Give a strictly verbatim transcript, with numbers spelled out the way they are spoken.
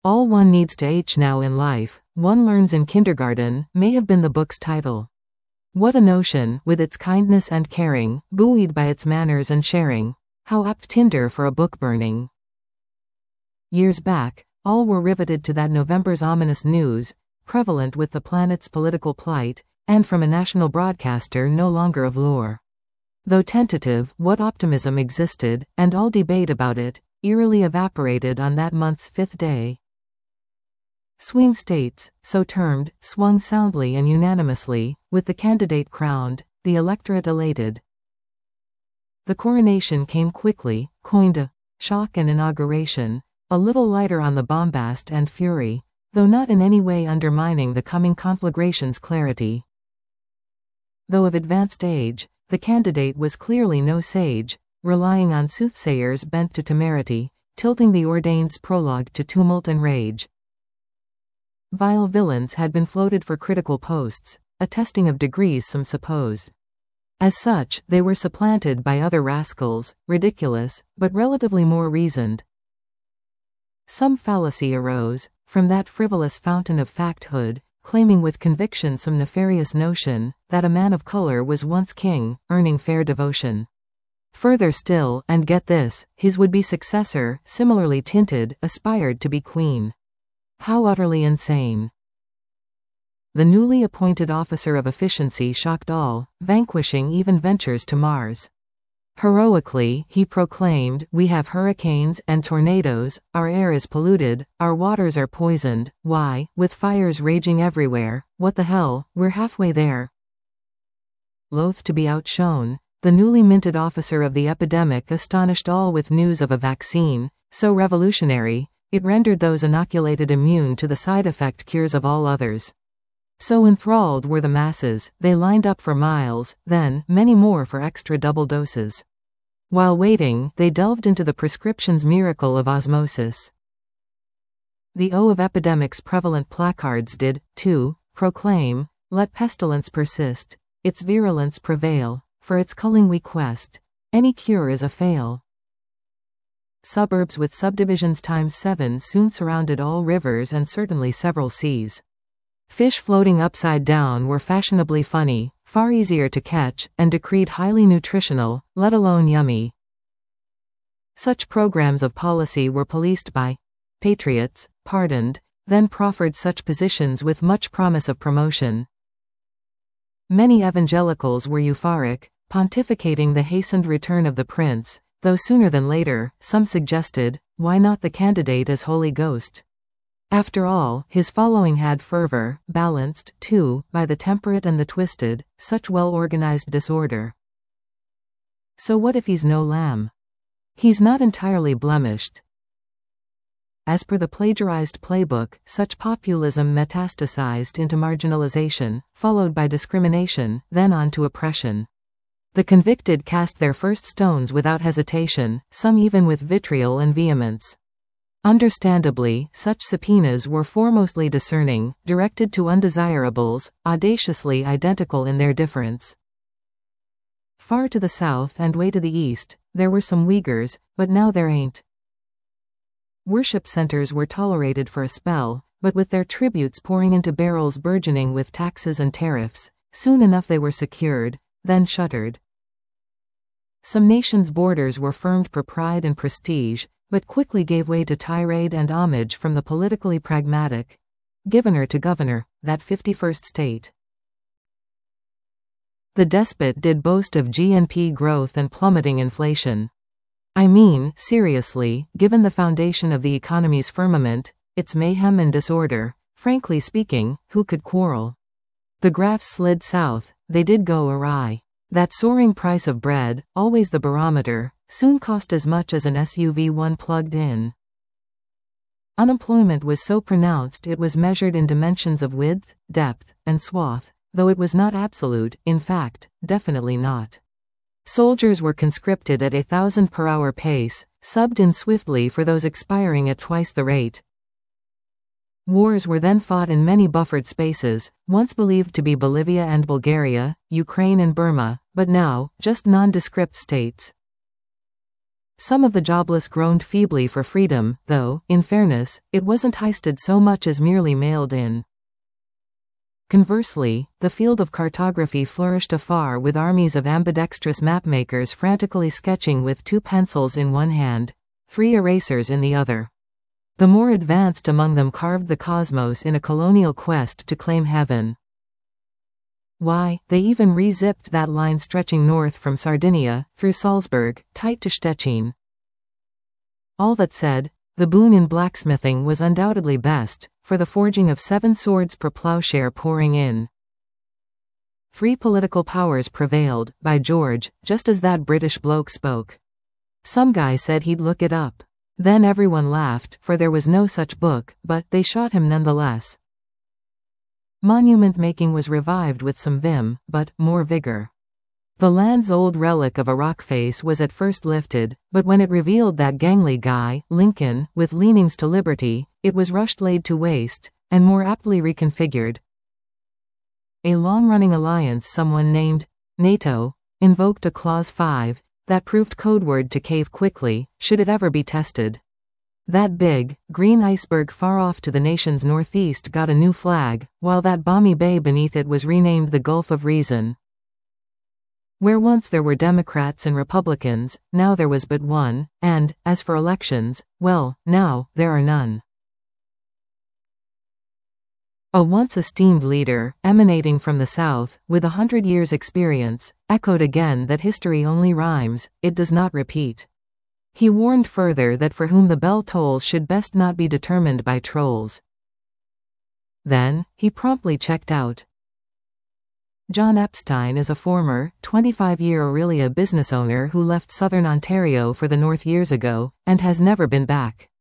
All one needs to H now in life, one learns in kindergarten, may have been the book's title. What a notion, with its kindness and caring, buoyed by its manners and sharing. How apt tinder for a book burning. Years back, all were riveted to that November's ominous news, prevalent with the planet's political plight, and from a national broadcaster no longer of lore. Though tentative, what optimism existed, and all debate about it, eerily evaporated on that month's fifth day. Swing states, so termed, swung soundly and unanimously, with the candidate crowned, the electorate elated. The coronation came quickly, coined a shock and inauguration, a little lighter on the bombast and fury, though not in any way undermining the coming conflagration's clarity. Though of advanced age, the candidate was clearly no sage, relying on soothsayers bent to temerity, tilting the ordained's prologue to tumult and rage. Vile villains had been floated for critical posts, attesting of degrees some supposed. As such, they were supplanted by other rascals, ridiculous, but relatively more reasoned. Some fallacy arose, from that frivolous fountain of facthood, claiming with conviction some nefarious notion, that a man of color was once king, earning fair devotion. Further still, and get this, his would-be successor, similarly tinted, aspired to be queen. How utterly insane. The newly appointed officer of efficiency shocked all, vanquishing even ventures to Mars. Heroically, he proclaimed, "We have hurricanes and tornadoes, our air is polluted, our waters are poisoned, why, with fires raging everywhere, what the hell, we're halfway there." Loath to be outshone, the newly minted officer of the epidemic astonished all with news of a vaccine, so revolutionary, it rendered those inoculated immune to the side effect cures of all others. So enthralled were the masses, they lined up for miles, then, many more for extra double doses. While waiting, they delved into the prescription's miracle of osmosis. The O of epidemics prevalent placards did, too, proclaim, "Let pestilence persist, its virulence prevail, for its culling we quest. Any cure is a fail." Suburbs with subdivisions times seven soon surrounded all rivers and certainly several seas. Fish floating upside down were fashionably funny, far easier to catch, and decreed highly nutritional, let alone yummy. Such programs of policy were policed by patriots, pardoned, then proffered such positions with much promise of promotion. Many evangelicals were euphoric, pontificating the hastened return of the prince, though sooner than later, some suggested, why not the candidate as Holy Ghost? After all, his following had fervor, balanced, too, by the temperate and the twisted, such well-organized disorder. So what if he's no lamb? He's not entirely blemished. As per the plagiarized playbook, such populism metastasized into marginalization, followed by discrimination, then on to oppression. The convicted cast their first stones without hesitation, some even with vitriol and vehemence. Understandably, such subpoenas were foremostly discerning, directed to undesirables, audaciously identical in their difference. Far to the south and way to the east, there were some Uyghurs, but now there ain't. Worship centers were tolerated for a spell, but with their tributes pouring into barrels burgeoning with taxes and tariffs, soon enough they were secured, then shuttered. Some nations' borders were firmed for pride and prestige, but quickly gave way to tirade and homage from the politically pragmatic, governor to governor, that fifty-first state. The despot did boast of G N P growth and plummeting inflation. I mean, seriously, given the foundation of the economy's firmament, its mayhem and disorder, frankly speaking, who could quarrel? The graphs slid south, they did go awry. That soaring price of bread, always the barometer, soon cost as much as an S U V one plugged in. Unemployment was so pronounced it was measured in dimensions of width, depth, and swath, though it was not absolute, in fact, definitely not. Soldiers were conscripted at a thousand per hour pace, subbed in swiftly for those expiring at twice the rate. Wars were then fought in many buffered spaces, once believed to be Bolivia and Bulgaria, Ukraine and Burma, but now, just nondescript states. Some of the jobless groaned feebly for freedom, though, in fairness, it wasn't heisted so much as merely mailed in. Conversely, the field of cartography flourished afar with armies of ambidextrous mapmakers frantically sketching with two pencils in one hand, three erasers in the other. The more advanced among them carved the cosmos in a colonial quest to claim heaven. Why, they even re-zipped that line stretching north from Sardinia, through Salzburg, tight to Stettin. All that said, the boon in blacksmithing was undoubtedly best, for the forging of seven swords per plowshare pouring in. Three political powers prevailed, by George, just as that British bloke spoke. Some guy said he'd look it up. Then everyone laughed, for there was no such book, but they shot him nonetheless. Monument making was revived with some vim, but more vigor. The land's old relic of a rock face was at first lifted, but when it revealed that gangly guy, Lincoln, with leanings to liberty, it was rushed laid to waste, and more aptly reconfigured. A long-running alliance someone named NATO invoked a Clause five that proved codeword to cave quickly, should it ever be tested. That big, green iceberg far off to the nation's northeast got a new flag, while that balmy bay beneath it was renamed the Gulf of Reason. Where once there were Democrats and Republicans, now there was but one, and, as for elections, well, now, there are none. A once esteemed leader, emanating from the South, with a hundred years' experience, echoed again that history only rhymes, it does not repeat. He warned further that for whom the bell tolls should best not be determined by trolls. Then, he promptly checked out. John Epstein is a former, twenty-five-year Aurelia business owner who left southern Ontario for the north years ago, and has never been back.